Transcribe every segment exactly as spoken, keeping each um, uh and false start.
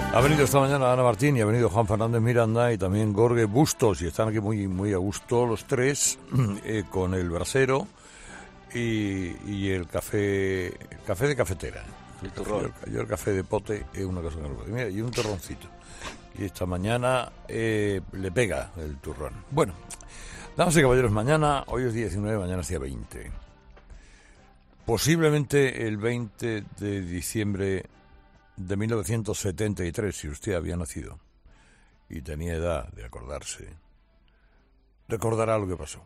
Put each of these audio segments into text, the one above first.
Ha venido esta mañana Ana Martín y ha venido Juan Fernández Miranda y también Jorge Bustos, y están aquí muy muy a gusto los tres, eh, con el brasero y, y el café el café de cafetera. El turrón. Yo, yo el café de pote es una cosa que no puedo. Mira, y un turroncito. Y esta mañana eh, le pega el turrón. Bueno, damas y caballeros, mañana, hoy es diecinueve, mañana es día veinte. Posiblemente el veinte de diciembre de mil novecientos setenta y tres, si usted había nacido y tenía edad de acordarse, recordará lo que pasó.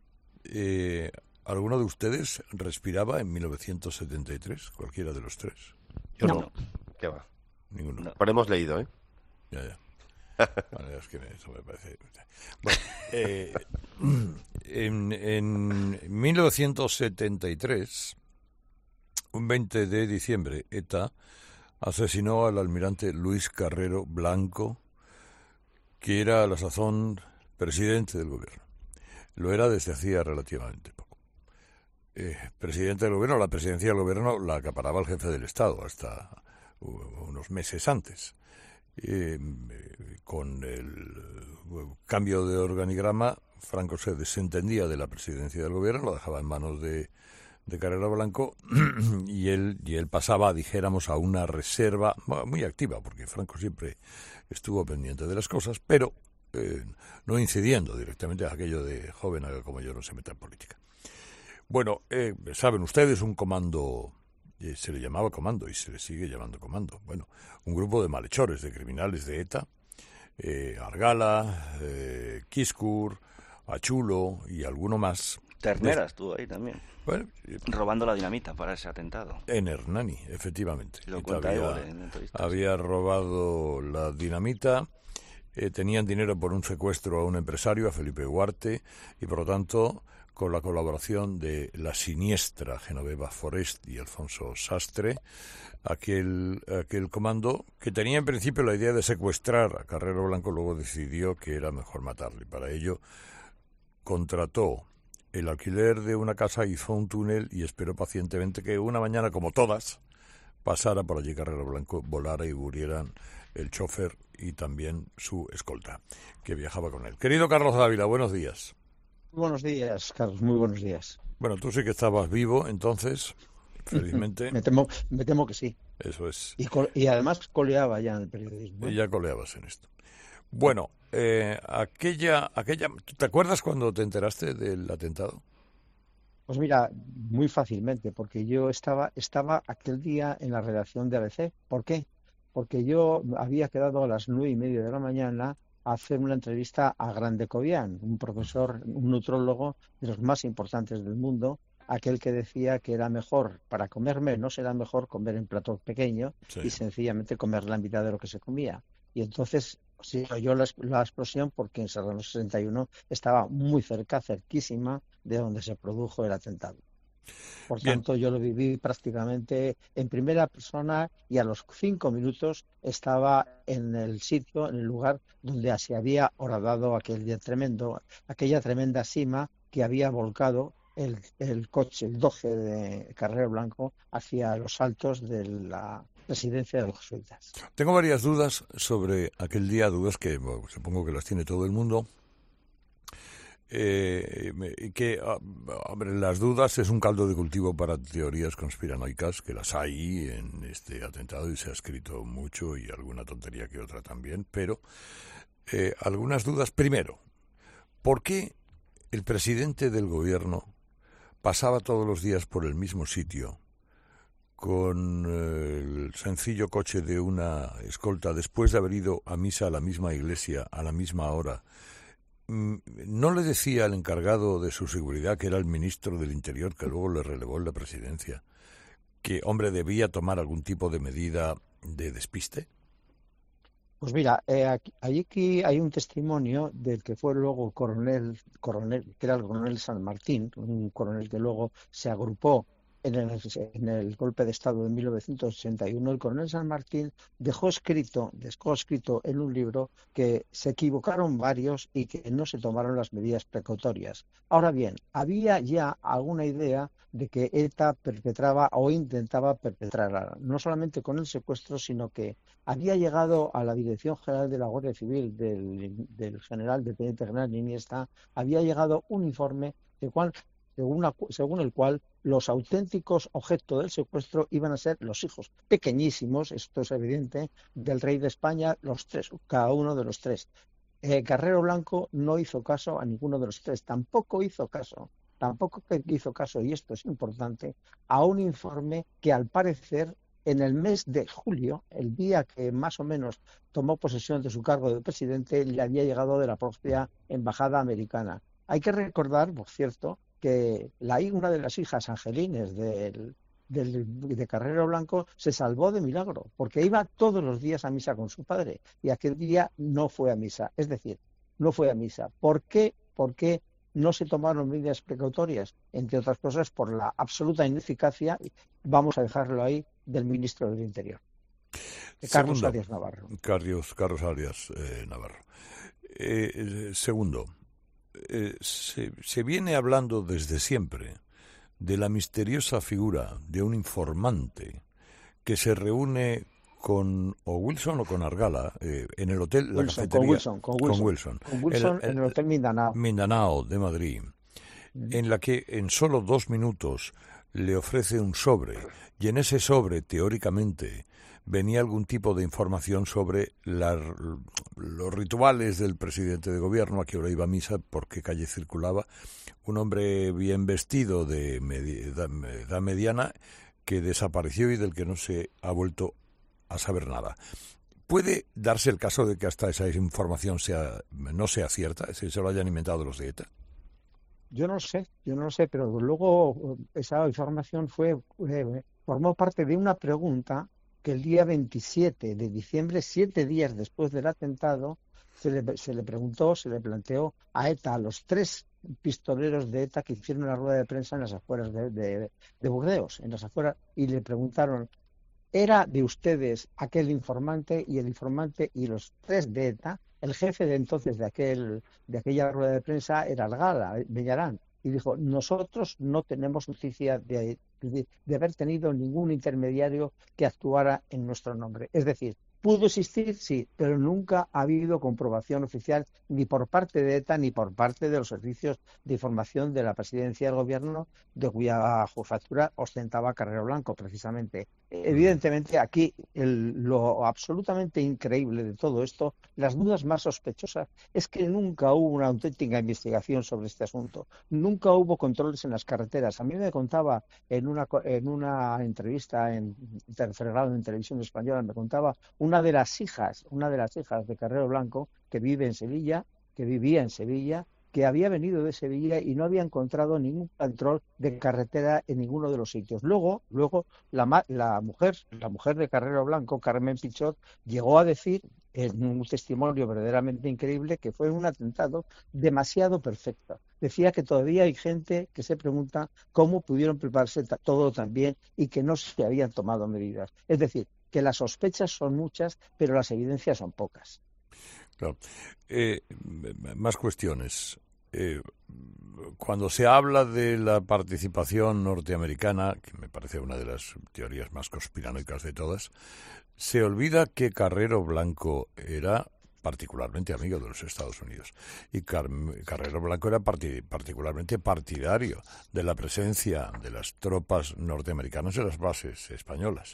Eh, ¿Alguno de ustedes respiraba en mil novecientos setenta y tres? Cualquiera de los tres. Yo no. No. ¿Qué va? Ninguno. No. Pero hemos leído, ¿eh? Ya, ya. Bueno, es que eso me parece... Bueno, eh, en, en mil novecientos setenta y tres, un veinte de diciembre, ETA asesinó al almirante Luis Carrero Blanco, que era a la sazón presidente del gobierno. Lo era desde hacía relativamente poco. Eh, presidente del gobierno, la presidencia del gobierno la acaparaba el jefe del Estado hasta unos meses antes. Eh, con el cambio de organigrama, Franco se desentendía de la presidencia del gobierno, lo dejaba en manos de, de Carrero Blanco y él, y él pasaba, dijéramos, a una reserva muy activa, porque Franco siempre estuvo pendiente de las cosas, pero eh, no incidiendo directamente a aquello de joven como yo no se meta en política. Bueno, eh, saben ustedes, un comando... se le llamaba comando y se le sigue llamando comando. Bueno, un grupo de malhechores, de criminales de ETA, eh, Argala, eh, Quiscur, Achulo y alguno más. Ternera estuvo ahí también. Bueno, eh, robando la dinamita para ese atentado. En Hernani, efectivamente. Lo cuenta había, Évole en entrevistas. Había robado la dinamita, eh, tenían dinero por un secuestro a un empresario, a Felipe Huarte, y por lo tanto, con la colaboración de la siniestra Genoveva Forest y Alfonso Sastre, aquel, aquel comando que tenía en principio la idea de secuestrar a Carrero Blanco, luego decidió que era mejor matarle. Para ello contrató el alquiler de una casa, hizo un túnel y esperó pacientemente que una mañana, como todas, pasara por allí Carrero Blanco, volara y murieran el chofer y también su escolta, que viajaba con él. Querido Carlos Dávila, buenos días. Muy buenos días, Carlos, muy buenos días. Bueno, tú sí que estabas vivo, entonces, felizmente. me, temo, me temo que sí. Eso es. Y, col- y además coleaba ya en el periodismo. Y ya coleabas en esto. Bueno, eh, aquella, aquella, ¿te acuerdas cuando te enteraste del atentado? Pues mira, muy fácilmente, porque yo estaba, estaba aquel día en la redacción de A B C. ¿Por qué? Porque yo había quedado a las nueve y media de la mañana a hacer una entrevista a Grande Cobian, un profesor, un nutrólogo de los más importantes del mundo, aquel que decía que era mejor, para comer menos, era mejor comer en plato pequeño Sí. y sencillamente comer la mitad de lo que se comía. Y entonces se oyó la, la explosión porque en Serrano sesenta y uno estaba muy cerca, cerquísima de donde se produjo el atentado. Por Bien. tanto, yo lo viví prácticamente en primera persona y a los cinco minutos estaba en el sitio, en el lugar donde se había horadado aquel día tremendo, aquella tremenda sima que había volcado el, el coche, el doce de Carrero Blanco, hacia los altos de la residencia de los jesuitas. Tengo varias dudas sobre aquel día, dudas que bueno, supongo que las tiene todo el mundo. Eh, que hombre, las dudas es un caldo de cultivo para teorías conspiranoicas, que las hay en este atentado y se ha escrito mucho y alguna tontería que otra también, pero eh, algunas dudas. Primero, ¿por qué el presidente del gobierno pasaba todos los días por el mismo sitio con eh, el sencillo coche de una escolta después de haber ido a misa a la misma iglesia a la misma hora? ¿No le decía al encargado de su seguridad, que era el ministro del Interior, que luego le relevó en la presidencia, que, hombre, debía tomar algún tipo de medida de despiste? Pues mira, eh, aquí, aquí hay un testimonio del que fue luego coronel, coronel, que era el coronel San Martín, un coronel que luego se agrupó en el, en el golpe de Estado de mil novecientos ochenta y uno, el coronel San Martín dejó escrito, dejó escrito en un libro que se equivocaron varios y que no se tomaron las medidas precautorias. Ahora bien, había ya alguna idea de que ETA perpetraba o intentaba perpetrar, no solamente con el secuestro, sino que había llegado a la Dirección General de la Guardia Civil del, del general, del teniente general Iniesta, había llegado un informe de cual Según, la, según el cual los auténticos objetos del secuestro iban a ser los hijos pequeñísimos, esto es evidente, del rey de España, los tres, cada uno de los tres. Eh, Carrero Blanco no hizo caso a ninguno de los tres, tampoco hizo caso, tampoco hizo caso, y esto es importante, a un informe que al parecer en el mes de julio, el día que más o menos tomó posesión de su cargo de presidente, le había llegado de la propia embajada americana. Hay que recordar, por cierto, que la, una de las hijas angelines del, del, de Carrero Blanco se salvó de milagro, porque iba todos los días a misa con su padre, y aquel día no fue a misa, es decir, no fue a misa. ¿Por qué? ¿Por qué no se tomaron medidas precautorias? Entre otras cosas, por la absoluta ineficacia, vamos a dejarlo ahí, del ministro del Interior, de Carlos Segundo, Arias Navarro. Carlos, Carlos Arias eh, Navarro. Eh, segundo, Eh, se, se viene hablando desde siempre de la misteriosa figura de un informante que se reúne con o Wilson o con Argala eh, en el hotel, la Wilson, cafetería, con Wilson, con Wilson, con Wilson, con Wilson el, en el Hotel Mindanao. Mindanao de Madrid, mm. en la que en solo dos minutos le ofrece un sobre, y en ese sobre, teóricamente, venía algún tipo de información sobre la, los rituales del presidente de gobierno, a qué hora iba a misa, por qué calle circulaba, un hombre bien vestido de edad mediana que desapareció y del que no se ha vuelto a saber nada. ¿Puede darse el caso de que hasta esa información sea no sea cierta, si se lo hayan inventado los de ETA? Yo no sé, yo no sé, pero luego esa información fue eh, formó parte de una pregunta que el día veintisiete de diciembre, siete días después del atentado, se le, se le preguntó, se le planteó a ETA, a los tres pistoleros de ETA que hicieron una rueda de prensa en las afueras de, de, de Burdeos, en las afueras, y le preguntaron, ¿era de ustedes aquel informante? Y el informante y los tres de ETA, el jefe de entonces de aquel de aquella rueda de prensa era Argala Bellarán, y dijo, nosotros no tenemos noticia de, de, de haber tenido ningún intermediario que actuara en nuestro nombre. Es decir, ¿pudo existir? Sí, pero nunca ha habido comprobación oficial ni por parte de ETA ni por parte de los servicios de información de la presidencia del gobierno, de cuya jefatura ostentaba Carrero Blanco, precisamente. Evidentemente, aquí el, lo absolutamente increíble de todo esto, las dudas más sospechosas, es que nunca hubo una auténtica investigación sobre este asunto. Nunca hubo controles en las carreteras. A mí me contaba en una, en una entrevista en tercer grado en Televisión Española, me contaba una de las hijas, una de las hijas de Carrero Blanco, que vive en Sevilla, que vivía en Sevilla, que había venido de Sevilla y no había encontrado ningún control de carretera en ninguno de los sitios. Luego, luego la, la mujer, la mujer de Carrero Blanco, Carmen Pichot, llegó a decir en un testimonio verdaderamente increíble que fue un atentado demasiado perfecto. Decía que todavía hay gente que se pregunta cómo pudieron prepararse todo tan bien y que no se habían tomado medidas. Es decir, que las sospechas son muchas, pero las evidencias son pocas. Claro. Eh, más cuestiones. Eh, cuando se habla de la participación norteamericana, que me parece una de las teorías más conspiranoicas de todas, se olvida que Carrero Blanco era particularmente amigo de los Estados Unidos y Car Carrero Blanco era parti particularmente partidario de la presencia de las tropas norteamericanas en las bases españolas.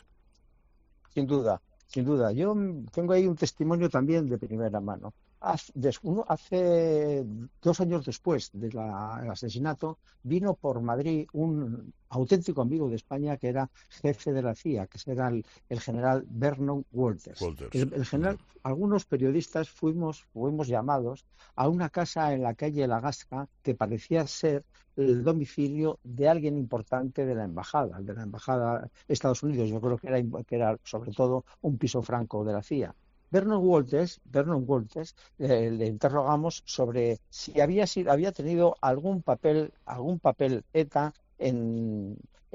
Sin duda. Sin duda, yo tengo ahí un testimonio también de primera mano. Hace, uno, hace dos años después del asesinato, vino por Madrid un auténtico amigo de España que era jefe de la C I A, que era el, el general Vernon Walters. Walters. El, el general, algunos periodistas fuimos, fuimos llamados a una casa en la calle La Gasca que parecía ser el domicilio de alguien importante de la embajada, de la embajada de Estados Unidos. Yo creo que era, que era sobre todo un piso franco de la C I A. Vernon Walters, Vernon Walters eh, le interrogamos sobre si había sido, había tenido algún papel, algún papel ETA en,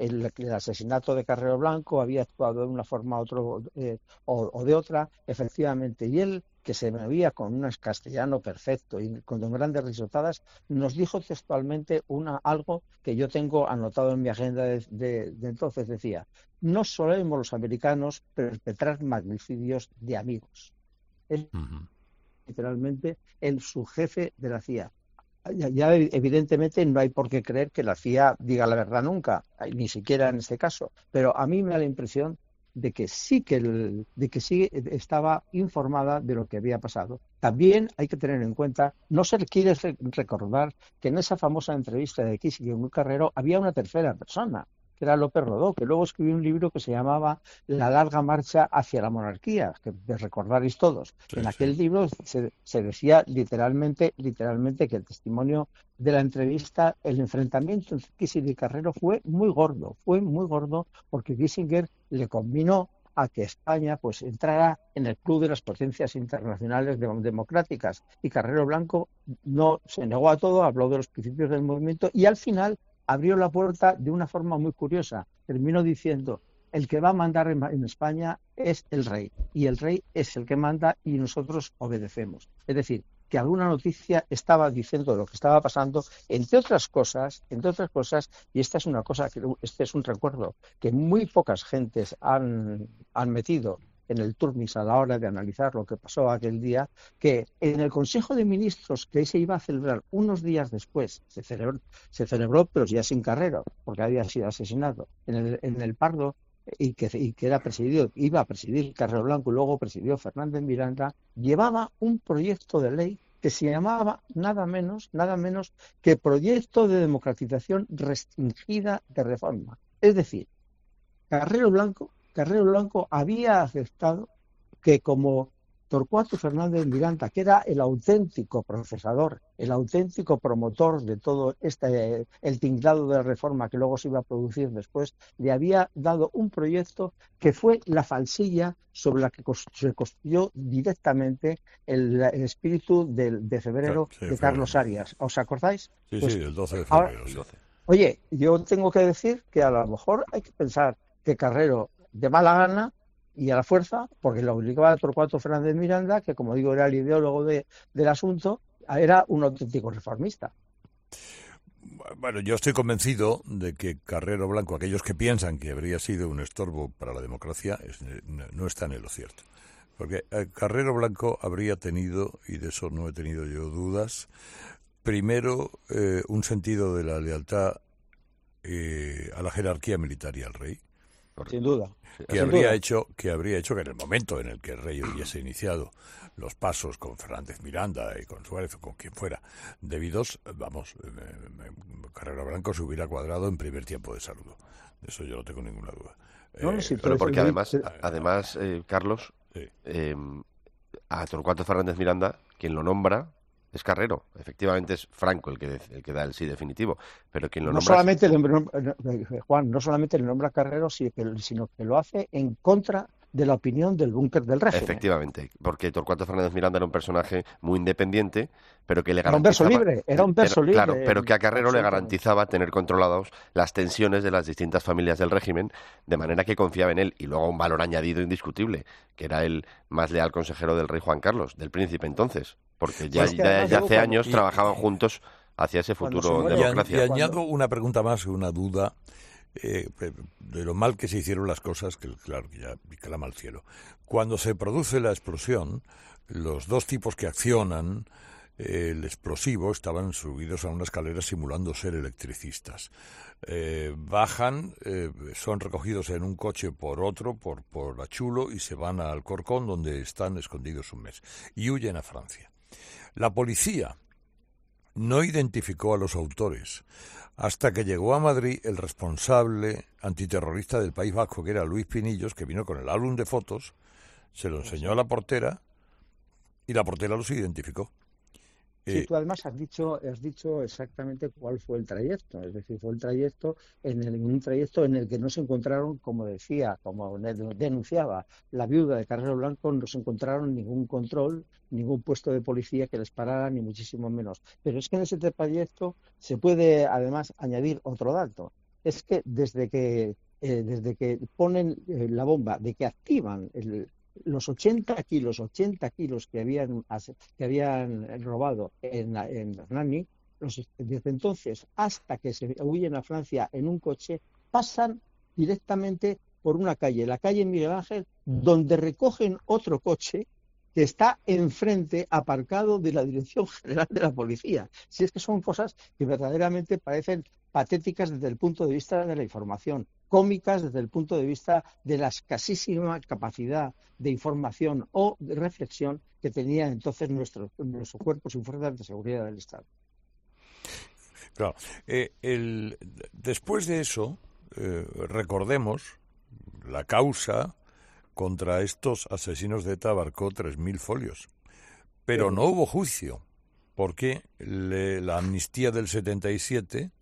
el, el asesinato de Carrero Blanco, había actuado de una forma otro, eh, o, o de otra, efectivamente, y él, que se movía con un castellano perfecto y con grandes risotadas, nos dijo textualmente una, algo que yo tengo anotado en mi agenda de, de, de entonces. Decía: no solemos los americanos perpetrar magnicidios de amigos. Es Ujú. literalmente el subjefe de la C I A. Ya, ya evidentemente no hay por qué creer que la C I A diga la verdad nunca, ni siquiera en este caso, pero a mí me da la impresión de que sí que el, de que sí estaba informada de lo que había pasado. También hay que tener en cuenta, no se quiere recordar que en esa famosa entrevista de Kissinger y Carrero había una tercera persona, que era López Rodó, que luego escribió un libro que se llamaba La larga marcha hacia la monarquía, que recordaréis todos. Sí, En sí. aquel libro se, se decía literalmente, literalmente que el testimonio de la entrevista, el enfrentamiento entre Kissinger y Carrero fue muy gordo, fue muy gordo, porque Kissinger le combinó a que España pues entrara en el club de las potencias internacionales democráticas, y Carrero Blanco no se negó a todo, habló de los principios del movimiento y al final abrió la puerta de una forma muy curiosa. Terminó diciendo: el que va a mandar en, en España es el rey, y el rey es el que manda y nosotros obedecemos. Es decir, que alguna noticia estaba diciendo lo que estaba pasando, entre otras cosas, entre otras cosas, y esta es una cosa, que este es un recuerdo que muy pocas gentes han, han metido en el Turmis a la hora de analizar lo que pasó aquel día, que en el Consejo de Ministros que se iba a celebrar unos días después, se celebró, se celebró pero ya sin Carrero, porque había sido asesinado, en el, en el Pardo, y que, y que era presidido, iba a presidir Carrero Blanco y luego presidió Fernández Miranda, llevaba un proyecto de ley que se llamaba nada menos, nada menos que Proyecto de Democratización Restringida de Reforma. Es decir, Carrero Blanco, Carrero Blanco había aceptado que, como Torcuato Fernández Miranda, que era el auténtico procesador, el auténtico promotor de todo este, el tinglado de la reforma que luego se iba a producir después, le había dado un proyecto que fue la falsilla sobre la que se construyó directamente el, el espíritu de, de febrero Sí, sí, de febrero. Carlos Arias. ¿Os acordáis? Sí, Pues sí, el doce de ahora, febrero. Sí. oye, yo tengo que decir que a lo mejor hay que pensar que Carrero, de mala gana y a la fuerza, porque lo obligaba a Torcuato Fernández Miranda, que como digo era el ideólogo de, del asunto, era un auténtico reformista. Bueno, yo estoy convencido de que Carrero Blanco, aquellos que piensan que habría sido un estorbo para la democracia, es, no, no están en lo cierto. Porque eh, Carrero Blanco habría tenido, y de eso no he tenido yo dudas, primero eh, un sentido de la lealtad eh, a la jerarquía militar y al rey, Sin duda. que Sin habría duda. hecho que habría hecho que en el momento en el que el rey hubiese iniciado los pasos con Fernández Miranda y con Suárez o con quien fuera debidos, vamos, eh, eh, Carrero Blanco se hubiera cuadrado en primer tiempo de saludo. De eso yo no tengo ninguna duda. No, no, Eh, sí, Pero porque pero- además, pero- a- además eh, Carlos, sí. eh, a Torcuato Fernández Miranda, quien lo nombra es Carrero. Efectivamente es Franco el que, de- el que da el sí definitivo, pero quien lo no nombra es- solamente le nombra- Juan, no solamente le nombra Carrero, sino que lo hace en contra de la opinión del búnker del régimen. Efectivamente, porque Torcuato Fernández Miranda era un personaje muy independiente, pero que le Era un verso garantizaba... libre, era un verso libre. Claro, pero que a Carrero le absolutamente. garantizaba tener controlados las tensiones de las distintas familias del régimen, de manera que confiaba en él. Y luego un valor añadido indiscutible, que era el más leal consejero del rey Juan Carlos, del príncipe entonces, porque ya, Pues que ya- además ya luego hace cuando- años y- trabajaban juntos hacia ese Cuando futuro se muere- Y, an- democracia. y Cuando- añado una pregunta más, una duda eh, de lo mal que se hicieron las cosas, que claro, que ya clama al cielo. Cuando se produce la explosión, los dos tipos que accionan eh, el explosivo estaban subidos a una escalera simulando ser electricistas. Eh, bajan, eh, son recogidos en un coche por otro, por, por Achulo, y se van a Alcorcón, donde están escondidos un mes, y huyen a Francia. La policía no identificó a los autores hasta que llegó a Madrid el responsable antiterrorista del País Vasco, que era Luis Pinillos, que vino con el álbum de fotos, se lo enseñó a la portera y la portera los identificó. Sí, Eh, tú además has dicho, has dicho exactamente cuál fue el trayecto, es decir, fue el trayecto en el, un trayecto en el que no se encontraron, como decía, como denunciaba la viuda de Carrero Blanco, no se encontraron ningún control, ningún puesto de policía que les parara, ni muchísimo menos. Pero es que en ese trayecto se puede además añadir otro dato. es que desde que, eh, desde que ponen eh, la bomba, de que activan el, los ochenta kilos, ochenta kilos que habían, que habían robado en, en Hernani, los, desde entonces hasta que se huyen a Francia en un coche, pasan directamente por una calle, la calle Miguel Ángel, donde recogen otro coche que está enfrente, aparcado de la Dirección General de la Policía. Si es que son cosas que verdaderamente parecen patéticas desde el punto de vista de la información, cómicas desde el punto de vista de la escasísima capacidad de información o de reflexión que tenían entonces nuestros, nuestros cuerpos y fuerzas de seguridad del Estado. Claro, eh, el, después de eso, eh, recordemos, la causa contra estos asesinos de ETA abarcó tres mil folios, pero no hubo juicio, porque le, la amnistía del setenta y siete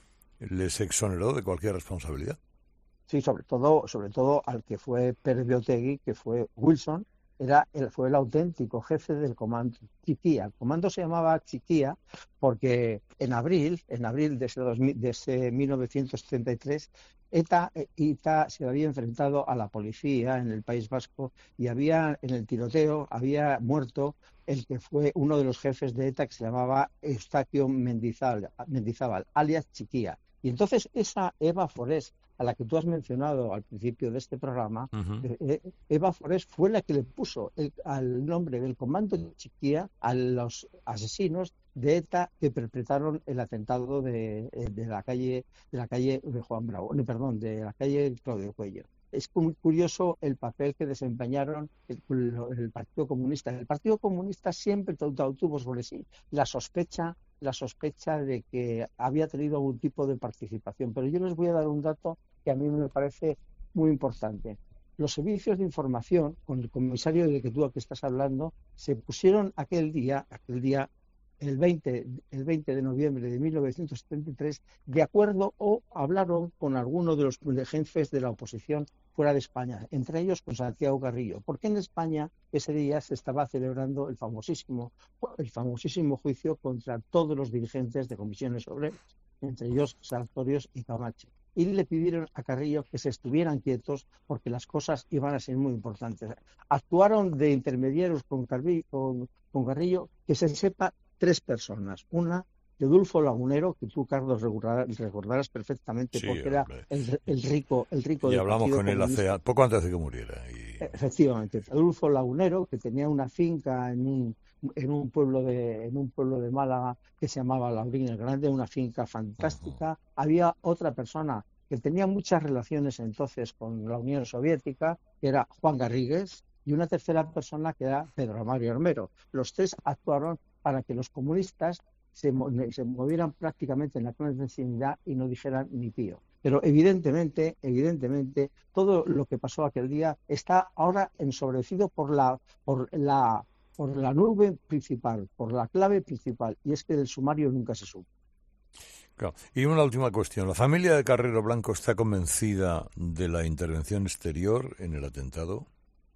les exoneró de cualquier responsabilidad. Sí, sobre todo, sobre todo al que fue Pérez de Otegui, que fue Wilson, era el, fue el auténtico jefe del comando Chiquía. El comando se llamaba Chiquía porque en abril, en abril de ese, dos mil, de ese mil novecientos setenta y tres, ETA, ETA se había enfrentado a la policía en el País Vasco y había, en el tiroteo, había muerto el que fue uno de los jefes de ETA, que se llamaba Eustaquio Mendizábal, Mendizábal alias Chiquía. Y entonces esa Eva Forés, a la que tú has mencionado al principio de este programa, uh-huh. eh, Eva Forés fue la que le puso el, al nombre del comando de Chiquía a los asesinos de ETA que perpetraron el atentado de, de la calle de la calle de Juan Bravo, no, perdón, de la calle Claudio Cuello. Es muy curioso el papel que desempeñaron el, el Partido Comunista. El Partido Comunista siempre tuvo sobre sí la sospecha la sospecha de que había tenido algún tipo de participación. Pero yo les voy a dar un dato que a mí me parece muy importante. Los servicios de información, con el comisario del que tú aquí estás hablando, se pusieron aquel día, aquel día el veinte, el veinte de noviembre de mil novecientos setenta y tres, de acuerdo o hablaron con alguno de los jefes de la oposición fuera de España, entre ellos con Santiago Carrillo, porque en España ese día se estaba celebrando el famosísimo, el famosísimo juicio contra todos los dirigentes de comisiones obreras, entre ellos Sartorius y Camacho. Y le pidieron a Carrillo que se estuvieran quietos porque las cosas iban a ser muy importantes. Actuaron de intermediarios con Carrillo, con, con Carrillo que se sepa tres personas. Una, de Dulfo Lagunero, que tú, Carlos, recordarás, recordarás perfectamente, sí, porque era el, el rico el rico y del hablamos Partido con él hace, poco antes de que muriera. Y... Efectivamente, Dulfo Lagunero, que tenía una finca en un en un pueblo de en un pueblo de Málaga que se llamaba Laurín el Grande, una finca fantástica. Uh-huh. Había otra persona que tenía muchas relaciones entonces con la Unión Soviética, que era Juan Garrigues, y una tercera persona que era Pedro Mario Armero. Los tres actuaron para que los comunistas se, se movieran prácticamente en la clandestinidad y no dijeran ni pío. Pero evidentemente, evidentemente, todo lo que pasó aquel día está ahora ensobrecido por la, por la, por la nube principal, por la clave principal, y es que del sumario nunca se supo. Claro. Y una última cuestión. ¿La familia de Carrero Blanco está convencida de la intervención exterior en el atentado?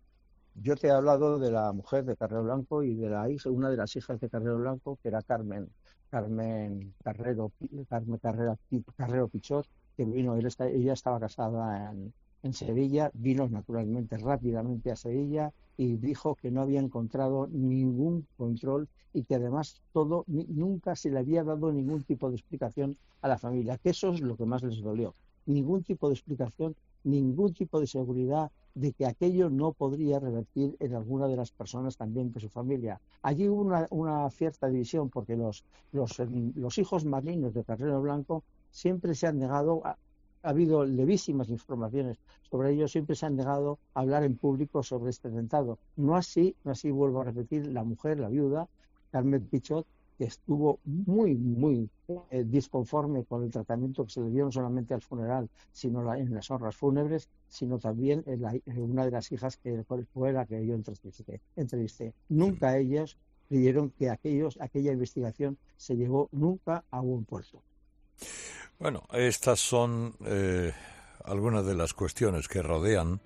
Yo te he hablado de la mujer de Carrero Blanco y de la hija, una de las hijas de Carrero Blanco, que era Carmen, Carmen Carrero, Carmen Carrera, Carrero Pichot, que vino, él está, ella estaba casada en, en Sevilla, vino naturalmente rápidamente a Sevilla y dijo que no había encontrado ningún control y que además todo ni, nunca se le había dado ningún tipo de explicación a la familia, que eso es lo que más les dolió. Ningún tipo de explicación, ningún tipo de seguridad de que aquello no podría revertir en alguna de las personas también de su familia. Allí hubo una, una cierta división porque los, los, los hijos marinos de Carrero Blanco siempre se han negado, a, ha habido levísimas informaciones sobre ello, siempre se han negado a hablar en público sobre este atentado. No así, no así vuelvo a repetir, la mujer, la viuda, Carmen Pichot, que estuvo muy, muy eh, disconforme con el tratamiento que se le dio no solamente al funeral, sino la, en las honras fúnebres, sino también en, la, en una de las hijas que fue la que yo entrevisté. entrevisté. Nunca ellos creyeron que aquellos, aquella investigación se llevó nunca a buen puerto. Bueno, estas son eh, algunas de las cuestiones que rodean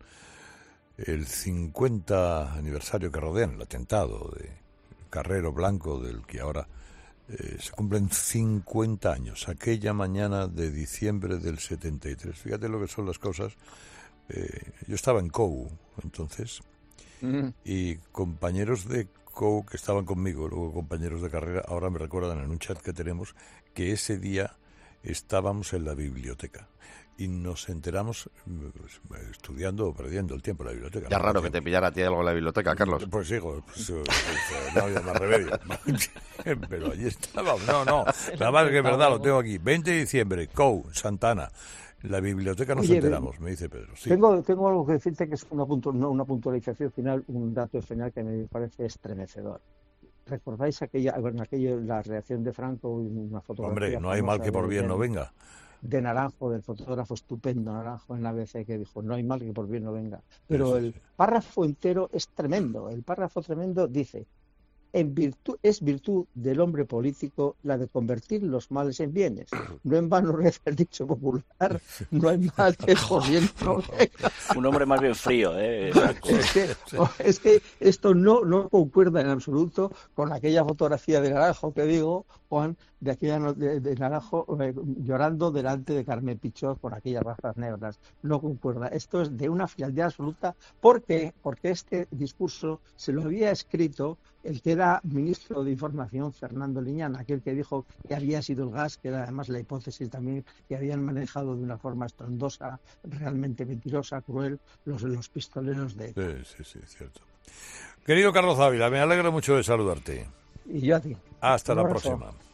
el cincuenta aniversario que rodean el atentado de Carrero Blanco, del que ahora Eh, se cumplen cincuenta años, aquella mañana de diciembre del setenta y tres. Fíjate lo que son las cosas. Eh, yo estaba en C O U entonces, mm. y compañeros de C O U que estaban conmigo, luego compañeros de carrera, ahora me recuerdan en un chat que tenemos que ese día estábamos en la biblioteca. Y nos enteramos pues, estudiando o perdiendo el tiempo en la biblioteca. Ya ¿no? raro que te pillara a ti algo en la biblioteca, Carlos. Pues hijo, pues, pues, pues, no había más remedio. Pero allí estábamos. No, no, nada más que es verdad, lo tengo aquí. veinte de diciembre, C O U, Santana. La biblioteca nos Oye, enteramos, me dice Pedro. Sí. Tengo, tengo algo que decirte que es una, puntu, no, una puntualización final, un dato final que me parece estremecedor. ¿Recordáis aquella, bueno, aquello, la reacción de Franco y una fotografía? Hombre, no hay mal que por bien no venga. De Naranjo, del fotógrafo estupendo Naranjo en la A B C, que dijo, no hay mal que por bien no venga. Pero sí, sí, el sí. párrafo entero es tremendo. El párrafo tremendo dice, en virtud, es virtud del hombre político la de convertir los males en bienes. No en vano reza el dicho popular, no hay mal que por bien no venga. Un hombre más bien frío, ¿eh? Es que, es que esto no, no concuerda en absoluto con aquella fotografía de Naranjo que digo, Juan, de aquella de, de Naranjo eh, llorando delante de Carmen Pichot por aquellas razas negras. No concuerda. Esto es de una frialdad absoluta. ¿Por qué? Porque este discurso se lo había escrito el que era ministro de Información, Fernando Liñán, aquel que dijo que había sido el gas, que era además la hipótesis también que habían manejado de una forma estrondosa, realmente mentirosa, cruel, los, los pistoleros de... Sí, sí, sí, cierto. Querido Carlos Ávila, me alegro mucho de saludarte. Y yo a ti. Hasta la próxima.